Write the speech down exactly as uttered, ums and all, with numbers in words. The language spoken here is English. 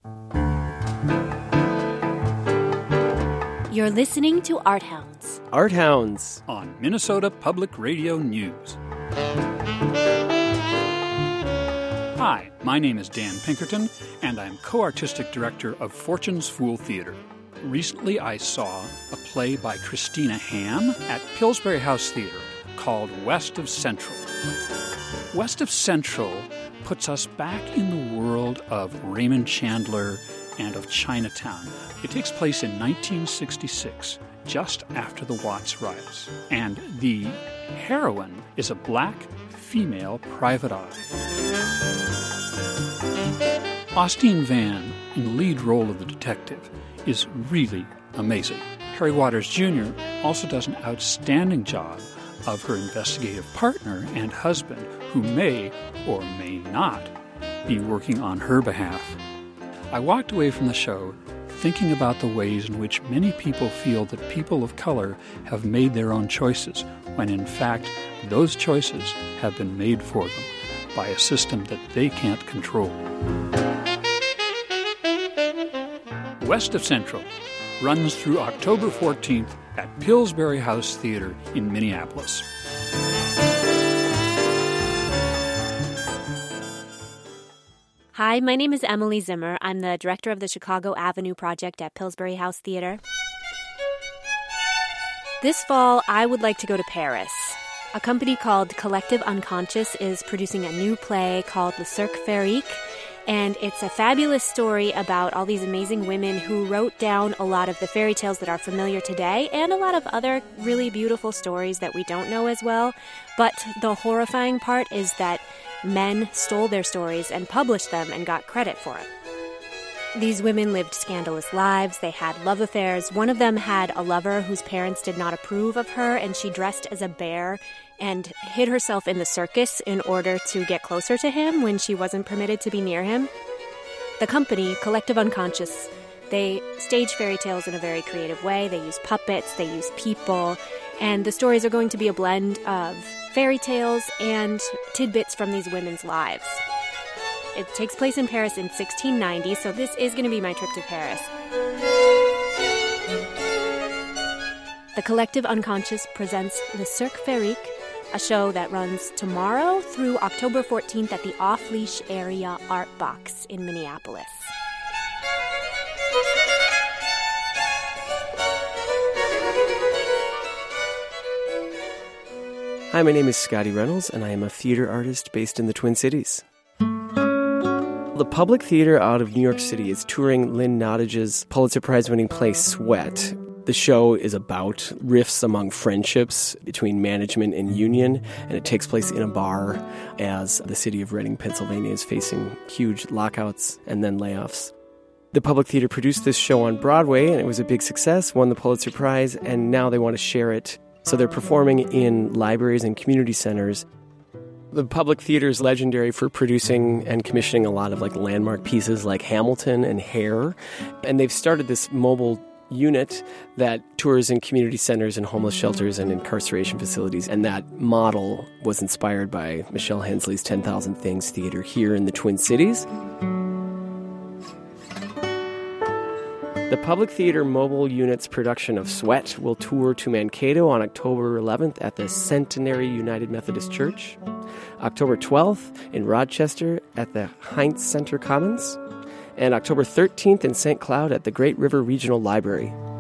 You're listening to Art Hounds. Art Hounds on Minnesota Public Radio News. Hi, my name is Dan Pinkerton, and I'm co-artistic director of Fortune's Fool Theater. Recently, I saw a play by Christina Ham at Pillsbury House Theater called West of Central. West of Central puts us back in the world of Raymond Chandler and of Chinatown. It takes place in nineteen sixty-six, just after the Watts riots, and the heroine is a black female private eye. Austin Vann, in the lead role of the detective, is really amazing. Harry Waters Junior also does an outstanding job of her investigative partner and husband, who may or may not be working on her behalf. I walked away from the show thinking about the ways in which many people feel that people of color have made their own choices, when in fact those choices have been made for them by a system that they can't control. West of Central runs through October fourteenth at Pillsbury House Theater in Minneapolis. Hi, my name is Emily Zimmer. I'm the director of the Chicago Avenue Project at Pillsbury House Theater. This fall, I would like to go to Paris. A company called Collective Unconscious is producing a new play called Le Cercle Féerique, and it's a fabulous story about all these amazing women who wrote down a lot of the fairy tales that are familiar today and a lot of other really beautiful stories that we don't know as well. But the horrifying part is that men stole their stories and published them and got credit for it. These women lived scandalous lives. They had love affairs. One of them had a lover whose parents did not approve of her, and she dressed as a bear and hid herself in the circus in order to get closer to him when she wasn't permitted to be near him. The company, Collective Unconscious, they stage fairy tales in a very creative way. They use puppets, they use people, and the stories are going to be a blend of fairy tales and tidbits from these women's lives. It takes place in Paris in sixteen ninety, so this is going to be my trip to Paris. The Collective Unconscious presents Le Cercle Féerique, a show that runs tomorrow through October fourteenth at the Off Leash Area Art Box in Minneapolis. Hi, my name is Scotty Reynolds, and I am a theater artist based in the Twin Cities. The Public Theater out of New York City is touring Lynn Nottage's Pulitzer Prize-winning play Sweat. The show is about rifts among friendships between management and union, and it takes place in a bar as the city of Reading, Pennsylvania is facing huge lockouts and then layoffs. The Public Theater produced this show on Broadway, and it was a big success, won the Pulitzer Prize, and now they want to share it. So they're performing in libraries and community centers. The Public Theater is legendary for producing and commissioning a lot of like landmark pieces like Hamilton and Hair. And they've started this mobile unit that tours in community centers and homeless shelters and incarceration facilities. And that model was inspired by Michelle Hensley's ten thousand Things Theater here in the Twin Cities. The Public Theater Mobile Unit's production of Sweat will tour to Mankato on October eleventh at the Centenary United Methodist Church, October twelfth in Rochester at the Heinz Center Commons, and October thirteenth in Saint Cloud at the Great River Regional Library.